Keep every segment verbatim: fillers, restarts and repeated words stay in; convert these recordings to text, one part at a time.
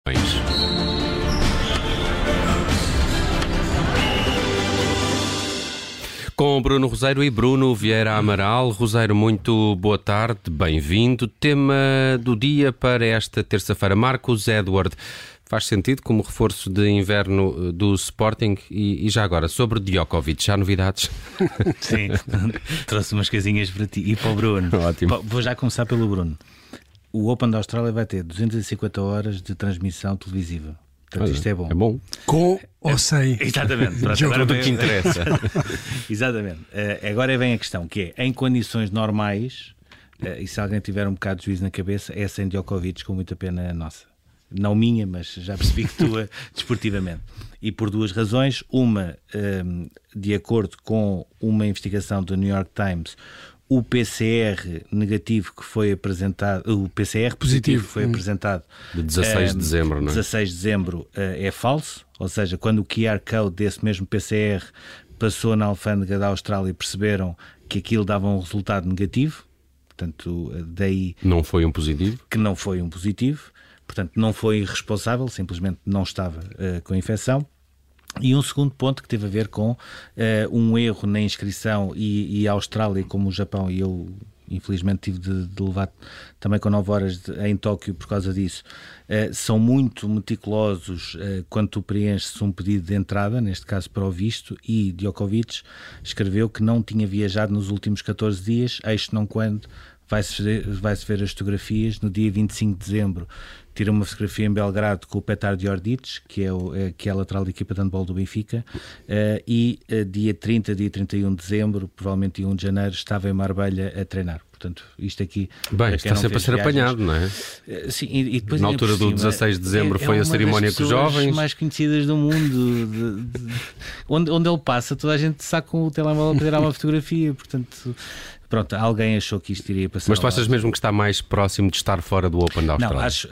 Com Bruno Roseiro e Bruno Vieira Amaral. Roseiro, muito boa tarde, bem-vindo. Tema do dia para esta terça-feira, Marcus Edward. Faz sentido como reforço de inverno do Sporting? E, e já agora, sobre Djokovic, há novidades? Sim, trouxe umas casinhas para ti e para o Bruno. Ótimo. Vou já começar pelo Bruno. O Open da Austrália vai ter duzentas e cinquenta horas de transmissão televisiva. Portanto, isto é bom. É bom. Com ou sem? Exatamente. Pronto, agora vem... do que interessa. Exatamente. Uh, agora vem a questão, que é, em condições normais, uh, e se alguém tiver um bocado de juízo na cabeça, é sem Djokovic, com muita pena nossa. Não minha, mas já percebi que tua, desportivamente. E por duas razões. Uma, um, de acordo com uma investigação do New York Times, o P C R negativo que foi apresentado, o P C R positivo que foi hum. apresentado de dezasseis de dezembro, não é? dezasseis de dezembro uh, é falso, ou seja, quando o Q R Code desse mesmo P C R passou na alfândega da Austrália, perceberam que aquilo dava um resultado negativo, portanto, daí não foi um positivo, que não foi um positivo, portanto, não foi irresponsável, simplesmente não estava uh, com a infecção. E um segundo ponto que teve a ver com uh, um erro na inscrição e, e a Austrália, como o Japão, e eu infelizmente tive de, de levar também com nove horas de, em Tóquio por causa disso, uh, são muito meticulosos uh, quando tu preenches um pedido de entrada, neste caso para o visto, e Djokovic escreveu que não tinha viajado nos últimos catorze dias, eis não quando vai-se ver, vai-se ver as fotografias no dia vinte e cinco de dezembro. Tira uma fotografia em Belgrado com o Petar Djordjic, que é, o, que é a lateral da equipa de handball do Benfica, uh, e uh, dia trinta, dia trinta e um de dezembro, provavelmente dia um de janeiro, estava em Marbella a treinar. Portanto, isto aqui... Bem, está sempre a ser viagens, apanhado, não é? Uh, sim, e, e depois, na altura do cima, dezasseis de dezembro é, foi é a cerimónia com os jovens. Mais conhecidas do mundo, de, de, onde, onde ele passa, toda a gente saca o telemóvel para tirar uma fotografia, portanto... Pronto, alguém achou que isto iria passar. Mas tu achas mesmo que está mais próximo de estar fora do Open da Austrália? Não, acho,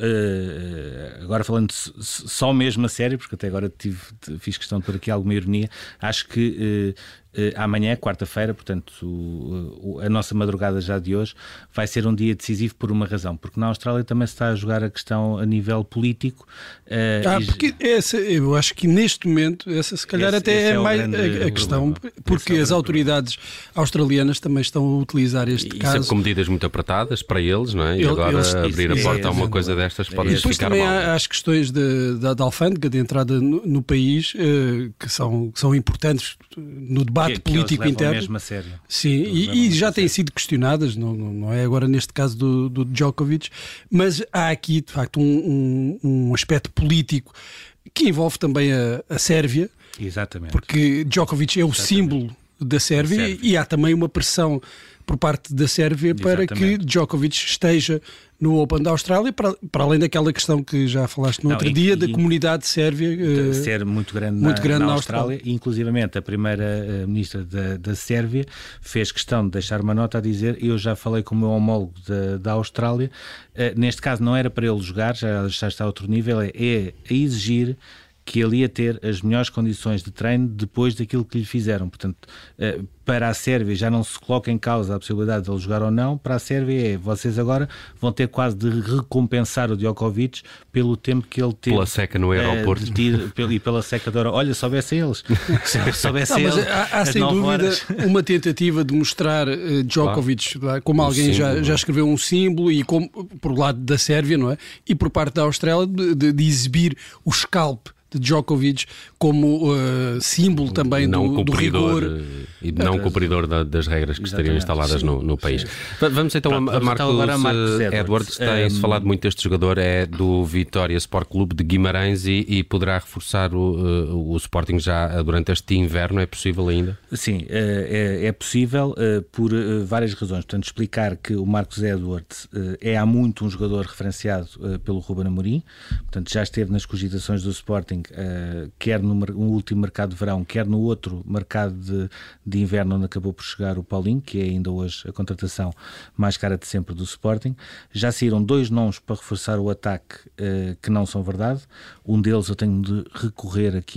uh, agora falando só mesmo a sério, porque até agora tive, fiz questão de pôr aqui alguma ironia, acho que uh, uh, amanhã, quarta-feira, portanto o, o, a nossa madrugada já de hoje, vai ser um dia decisivo por uma razão, porque na Austrália também se está a jogar a questão a nível político. Uh, ah, e... porque essa, eu acho que neste momento, essa se calhar esse, até esse é, é mais a, a questão, porque é as autoridades australianas também estão a utilizar este e caso. Sempre com medidas muito apertadas para eles, não é? E Ele, agora eles, abrir isso, a porta é, a uma é, coisa é, destas é, pode e depois ficar também mal. Há as questões de, da, da alfândega, de entrada no, no país, uh, que, são, que são importantes no debate que, político que interno. Mesmo a sério. Sim, e, e já têm sido questionadas, não, não é agora neste caso do, do Djokovic, mas há aqui de facto um, um, um aspecto político que envolve também a, a Sérvia. Exatamente. Porque Djokovic é o Exatamente. símbolo da Sérvia, da Sérvia e há também uma pressão por parte da Sérvia para Exatamente. que Djokovic esteja no Open da Austrália, para, para além daquela questão que já falaste no Não, outro e, dia, e, da comunidade sérvia uh, ser muito grande, muito na, grande na, na Austrália. Austrália. Inclusivamente a primeira uh, ministra da, da Sérvia fez questão de deixar uma nota a dizer: eu já falei com o meu homólogo da, da Austrália, uh, neste caso não era para ele jogar, já, já está a outro nível, é, é a exigir que ele ia ter as melhores condições de treino depois daquilo que lhe fizeram. Portanto, para a Sérvia já não se coloca em causa a possibilidade de ele jogar ou não. Para a Sérvia é, vocês agora vão ter quase de recompensar o Djokovic pelo tempo que ele teve. Pela seca no aeroporto. Uh, de, e pela seca do aeroporto. Olha, soubessem eles. Soubessem não, eles. Há, há sem dúvida horas. uma tentativa de mostrar uh, Djokovic ah, como alguém um símbolo, já, já escreveu um símbolo, e como, por lado da Sérvia, não é? E por parte da Austrália, de, de, de exibir o scalp de Djokovic como uh, símbolo também não do, do rigor e não cumpridor da, das regras que Exatamente. estariam instaladas no, no país. Sim. Vamos então Pronto, a, a Marcos, então a Marcus Edwards. Tem-se um... falado muito deste jogador, é do Vitória Sport Clube de Guimarães e, e poderá reforçar o, uh, o Sporting já durante este inverno, é possível ainda? Sim, é, é possível uh, por uh, várias razões. Portanto, explicar que o Marcus Edwards uh, é há muito um jogador referenciado uh, pelo Ruben Amorim, portanto já esteve nas cogitações do Sporting, Uh, quer no, no último mercado de verão, quer no outro mercado de, de inverno, onde acabou por chegar o Paulinho, que é ainda hoje a contratação mais cara de sempre do Sporting. Já saíram dois nomes para reforçar o ataque uh, que não são verdade. Um deles eu tenho de recorrer aqui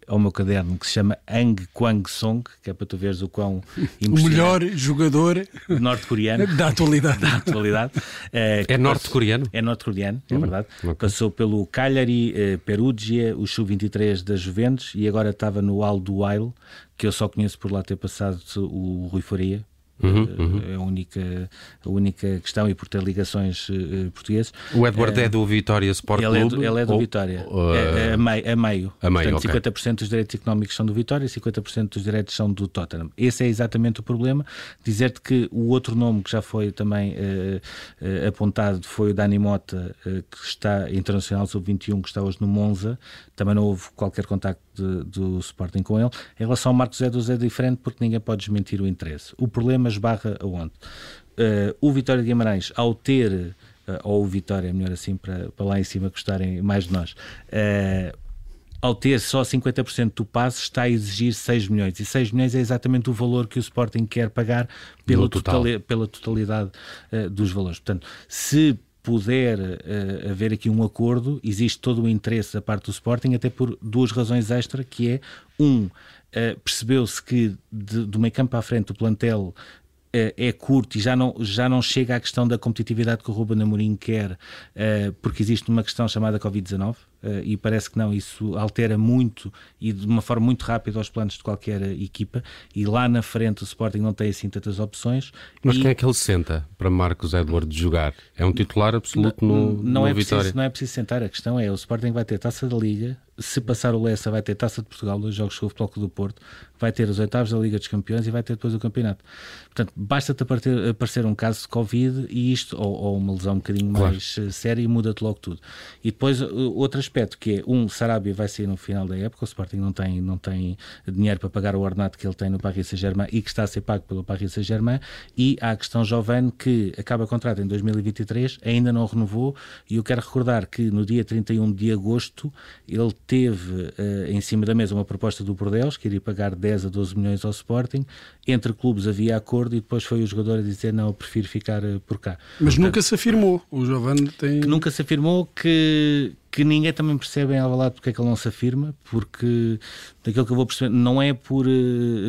ao meu caderno, que se chama Ang Kwang Song, que é para tu veres o quão o melhor jogador norte-coreano da atualidade. da atualidade. É, é norte-coreano? É norte-coreano, é hum, verdade. Okay. Passou pelo Cagliari, eh, Perugia, o sub vinte e três da Juventus e agora estava no Al Duhail, que eu só conheço por lá ter passado o Rui Faria. Uhum, uhum. É a única, a única questão e por ter ligações uh, portuguesas. O Edward é, é do Vitória Sport ele Clube? É do, ele é do ou, Vitória, uh, é, é a meio. A meio. A meio, Portanto, okay. cinquenta por cento dos direitos económicos são do Vitória e cinquenta por cento dos direitos são do Tottenham. Esse é exatamente o problema. Dizer-te que o outro nome que já foi também uh, uh, apontado foi o Dani Mota, uh, que está internacional sub vinte e um, que está hoje no Monza. Também não houve qualquer contacto de, do Sporting com ele. Em relação ao Marcos Edwards é diferente porque ninguém pode desmentir o interesse. O problema esbarra aonde? Uh, o Vitória de Guimarães, ao ter, uh, ou o Vitória, melhor assim, para, para lá em cima gostarem mais de nós, uh, ao ter só cinquenta por cento do passe, está a exigir seis milhões. E seis milhões é exatamente o valor que o Sporting quer pagar pela, total. totali- pela totalidade uh, dos valores. Portanto, se puder uh, haver aqui um acordo, existe todo o interesse da parte do Sporting, até por duas razões extra, que é, um, uh, percebeu-se que de, do meio campo à frente o plantel é curto e já não, já não chega à questão da competitividade que o Ruben Amorim quer, porque existe uma questão chamada covid dezanove e parece que não, isso altera muito e de uma forma muito rápida os planos de qualquer equipa e lá na frente o Sporting não tem assim tantas opções. Mas e... quem é que ele senta para Marcos Edward jogar? É um titular absoluto no, não, não no é Vitória? Preciso, não é preciso sentar, a questão é, o Sporting vai ter Taça da Liga, se passar o Lessa vai ter Taça de Portugal, dois jogos com o Futebol Clube do Porto, vai ter os oitavos da Liga dos Campeões e vai ter depois o campeonato. Portanto, basta-te aparecer, aparecer um caso de Covid e isto, ou, ou uma lesão um bocadinho claro. mais séria e muda-te logo tudo. E depois outro aspecto que é, um, Sarabia vai sair no final da época, o Sporting não tem, não tem dinheiro para pagar o ordenado que ele tem no Paris Saint-Germain e que está a ser pago pelo Paris Saint-Germain, e há a questão Jovane que acaba o contrato em dois mil e vinte e três, ainda não renovou, e eu quero recordar que no dia trinta e um de agosto ele teve uh, em cima da mesa uma proposta do Bordeaux, que iria pagar dez a doze milhões ao Sporting, entre clubes havia acordo e depois foi o jogador a dizer não, eu prefiro ficar uh, por cá. Mas Portanto, nunca se afirmou, o Jovane tem... Que nunca se afirmou, que... que ninguém também percebe em Alvalade porque é que ele não se afirma, porque daquilo que eu vou perceber não é por uh,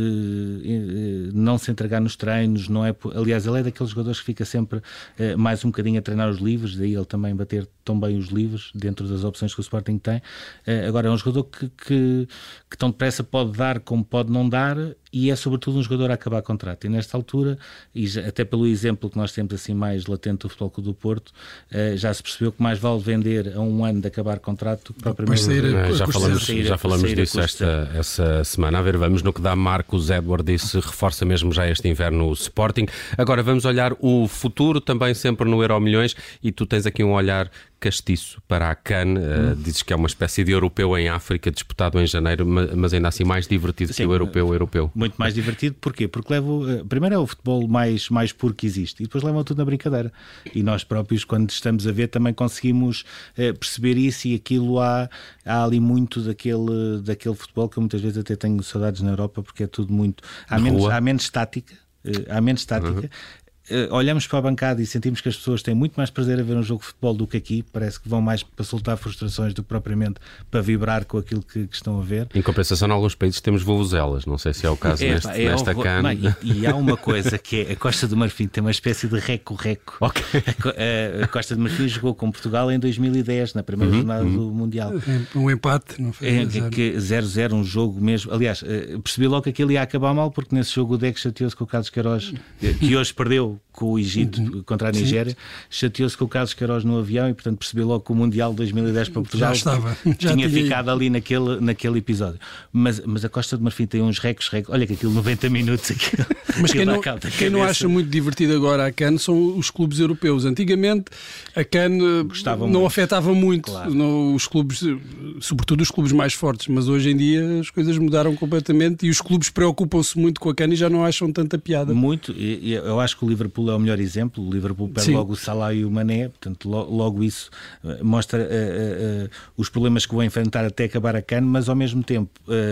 uh, não se entregar nos treinos, não é por, aliás ele é daqueles jogadores que fica sempre uh, mais um bocadinho a treinar os livres, daí ele também bater tão bem os livres dentro das opções que o Sporting tem. Uh, agora é um jogador que, que, que tão depressa pode dar como pode não dar, e é sobretudo um jogador a acabar contrato, e nesta altura, e já, até pelo exemplo que nós temos assim mais latente do Futebol Clube do Porto, uh, já se percebeu que mais vale vender a um ano de acabar contrato que propriamente... É, já falamos, já falamos disso esta, essa semana. A ver, vamos no que dá Marcos Edward e se reforça mesmo já este inverno o Sporting. Agora vamos olhar o futuro, também sempre no Euro Milhões, e tu tens aqui um olhar castiço para a CAN, uh, dizes que é uma espécie de europeu em África disputado em janeiro, mas ainda assim mais divertido Sim, que o europeu europeu. Muito mais divertido, porquê? Porque leva, uh, primeiro é o futebol mais, mais puro que existe e depois levam tudo na brincadeira, e nós próprios quando estamos a ver também conseguimos uh, perceber isso, e aquilo há, há ali muito daquele, daquele futebol que eu muitas vezes até tenho saudades na Europa, porque é tudo muito, há, menos, há menos estática, uh, há menos estática. Uhum. Uh, olhamos para a bancada e sentimos que as pessoas têm muito mais prazer a ver um jogo de futebol do que aqui, parece que vão mais para soltar frustrações do que propriamente para vibrar com aquilo que, que estão a ver. Em compensação, em alguns países temos vuvuzelas, não sei se é o caso é, neste, é, nesta é, CAN. Não, e, e há uma coisa que é, a Costa do Marfim tem uma espécie de reco-reco. Okay. A, a Costa do Marfim jogou com Portugal em dois mil e dez, na primeira uhum, jornada uhum. do Mundial. Um empate, não foi? É, zero a zero, um jogo mesmo. Aliás, percebi logo que aquilo ia acabar mal, porque nesse jogo o Deco chateou-se com o Carlos Queiroz, que hoje perdeu com o Egito uhum. contra a Nigéria, chateou-se com o Carlos Queiroz no avião e portanto percebeu logo que o Mundial de dois mil e dez para Portugal já estava. Já tinha tinha ficado ali naquele, naquele episódio. Mas, mas a Costa de Marfim tem uns recos, recos. Olha que aquilo noventa minutos aquilo, mas quem, não, quem não acha muito divertido agora a CAN são os clubes europeus. Antigamente a CAN Gostava não muito. afetava muito claro. no, os clubes, sobretudo os clubes mais fortes, mas hoje em dia as coisas mudaram completamente e os clubes preocupam-se muito com a CAN e já não acham tanta piada. Muito, e, e eu acho que o Liverpool é o melhor exemplo. O Liverpool perde Sim. logo o Salah e o Mané, portanto logo, logo isso uh, mostra uh, uh, uh, os problemas que vão enfrentar até acabar a CAN, mas ao mesmo tempo uh,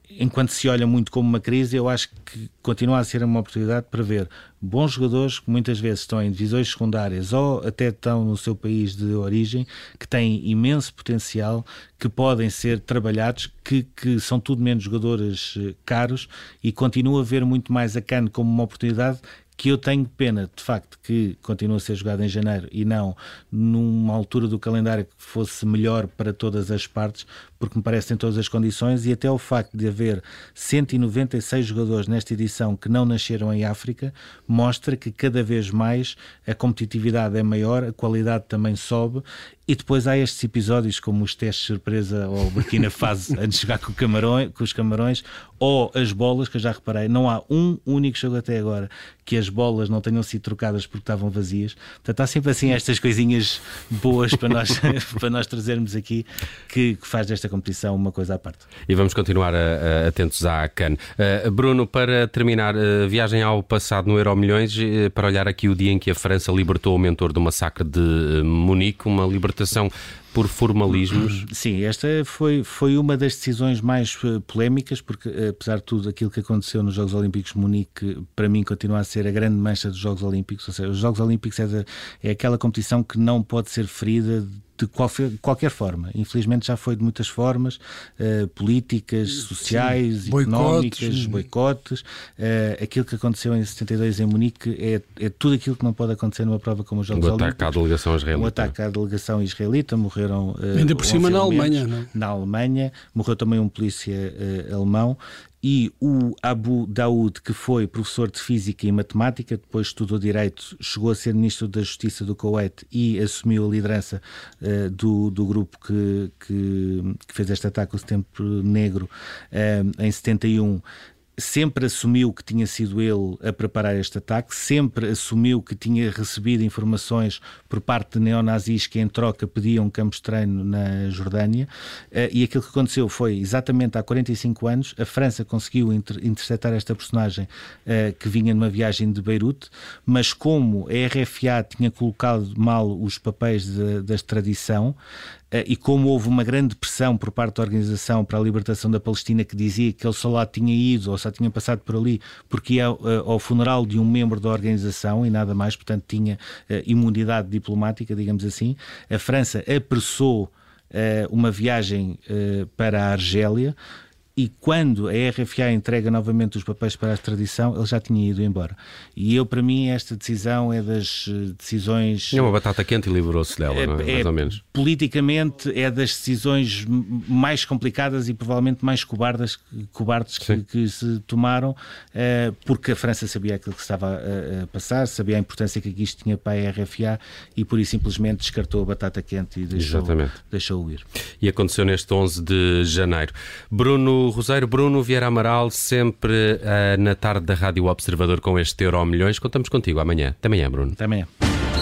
enquanto se olha muito como uma crise, eu acho que continua a ser uma oportunidade para ver bons jogadores que muitas vezes estão em divisões secundárias ou até estão no seu país de origem, que têm imenso potencial, que podem ser trabalhados, que, que são tudo menos jogadores caros, e continua a ver muito mais a CAN como uma oportunidade, que eu tenho pena, de facto, que continue a ser jogado em janeiro e não numa altura do calendário que fosse melhor para todas as partes, porque me parece que tem todas as condições, e até o facto de haver cento e noventa e seis jogadores nesta edição que não nasceram em África, mostra que cada vez mais a competitividade é maior, a qualidade também sobe, e depois há estes episódios como os testes de surpresa ou Burkina Faso antes de jogar com, o Camarões, com os Camarões, ou as bolas, que eu já reparei, não há um único jogo até agora que as bolas não tenham sido trocadas porque estavam vazias. Portanto, há sempre assim estas coisinhas boas para nós, para nós trazermos aqui, que, que faz desta competição uma coisa à parte. E vamos continuar a, a, atentos à CAN. Uh, Bruno, para terminar, uh, viagem ao passado no Euromilhões, uh, para olhar aqui o dia em que a França libertou o mentor do massacre de uh, Munique, uma libertação por formalismos. Sim, esta foi, foi uma das decisões mais polémicas, porque apesar de tudo aquilo que aconteceu nos Jogos Olímpicos de Munique, para mim continua a ser a grande mancha dos Jogos Olímpicos. Ou seja, os Jogos Olímpicos é, de, é aquela competição que não pode ser ferida de qualquer, qualquer forma. Infelizmente já foi de muitas formas, uh, políticas, sociais, sim, económicas, boicotes. Uh, aquilo que aconteceu em setenta e dois em Munique é, é tudo aquilo que não pode acontecer numa prova como os Jogos Olímpicos. Um ataque à delegação israelita. Um ataque à delegação israelita, morreram uh, ainda por cima na Alemanha, não? Na Alemanha, morreu também um polícia uh, alemão. E o Abu Daoud, que foi professor de Física e Matemática, depois estudou Direito, chegou a ser Ministro da Justiça do Kuwait e assumiu a liderança uh, do, do grupo que, que, que fez este ataque ao Setembro Negro uh, em setenta e um. Sempre assumiu que tinha sido ele a preparar este ataque, sempre assumiu que tinha recebido informações por parte de neonazis que em troca pediam campos de treino na Jordânia, e aquilo que aconteceu foi exatamente há quarenta e cinco anos, a França conseguiu inter- interceptar esta personagem que vinha numa viagem de Beirute, mas como a R F A tinha colocado mal os papéis de, da extradição, e como houve uma grande pressão por parte da Organização para a Libertação da Palestina, que dizia que ele só lá tinha ido ou só tinha passado por ali porque ia ao funeral de um membro da organização e nada mais, portanto tinha imunidade diplomática, digamos assim, a França apressou uma viagem para a Argélia, e quando a R F A entrega novamente os papéis para a extradição, ele já tinha ido embora. E eu, para mim, esta decisão é das decisões... É uma batata quente e livrou-se dela, é, não é? Mais é, ou menos. Politicamente é das decisões mais complicadas e provavelmente mais cobardes, cobardes que, que se tomaram, uh, porque a França sabia aquilo que estava a, a passar, sabia a importância que isto tinha para a R F A e por isso simplesmente descartou a batata quente e deixou, deixou-o ir. E aconteceu neste onze de janeiro. Bruno Roseiro, Bruno Vieira Amaral, sempre uh, na tarde da Rádio Observador com este Euromilhões. Contamos contigo amanhã. Até amanhã, Bruno. Até amanhã.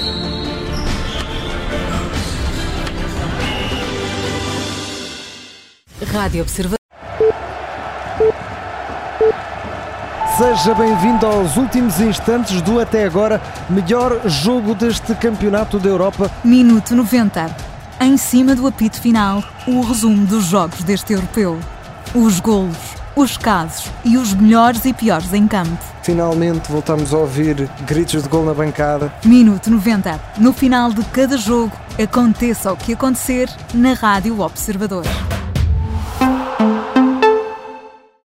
Rádio Observador. Seja bem-vindo aos últimos instantes do até agora melhor jogo deste Campeonato da Europa. Minuto noventa. Em cima do apito final, o resumo dos jogos deste europeu. Os golos, os casos e os melhores e piores em campo. Finalmente voltamos a ouvir gritos de gol na bancada. Minuto noventa. No final de cada jogo, aconteça o que acontecer na Rádio Observador.